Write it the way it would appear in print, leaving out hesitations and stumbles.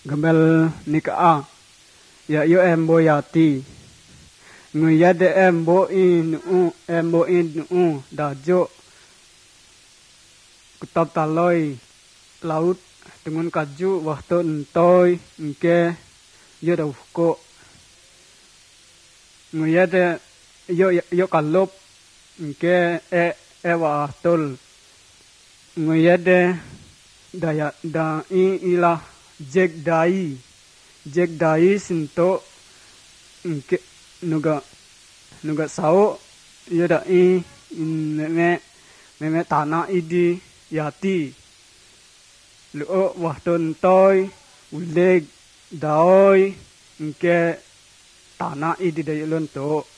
Gambel nika ya yo embo yati nguyade embo in dajo kutab taloi laut dengan kaju waktu entoi nke yo dauko nguyade yo kalop nke ewa tol nguyade daya da ila jek dai sinto nke nuga sao yoda meme tanah idi yati lo wahton toy uleg daoi nke tanah idi dayulon to